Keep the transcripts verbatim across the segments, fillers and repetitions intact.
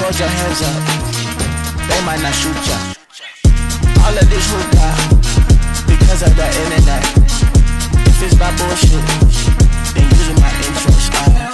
hold your hands up, they might not shoot ya. All of this hookah, because of the internet. If it's my bullshit, then using my interest. uh.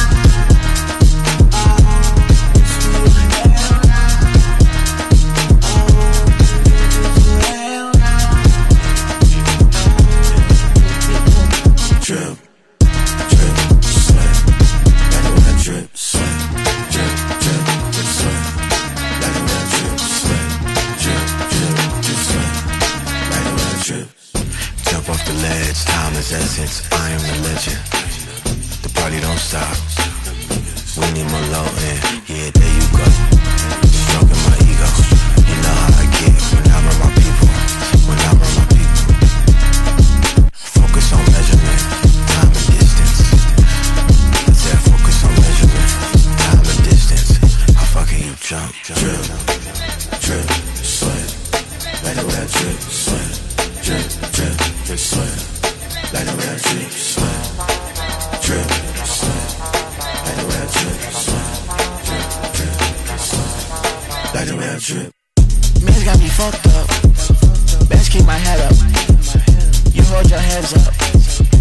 Drip, drip, sweat, like a wet drip, sweat, drip, drip, drip, sweat, like a wet drip, sweat, drip, drip, drip, sweat, like a wet drip. Jump off the ledge, time is essence, I am the legend. The party don't stop, we need more low end, yeah, there you go. Stroking my ego, you know how I get when I'm around my people, when I'm around my people. Focus on measurement, time and distance. I said focus on measurement, time and distance. How far can you jump? Drip, drip, sweat, like the way I drip, sweat, drip, drip, drip, sweat, like the way I drip, sweat, drip, sweat, like the way I drip, sweat, drip, drip, drip, sweat, like the way I drip. Man's got me fucked up, best keep my head up. You hold your hands up,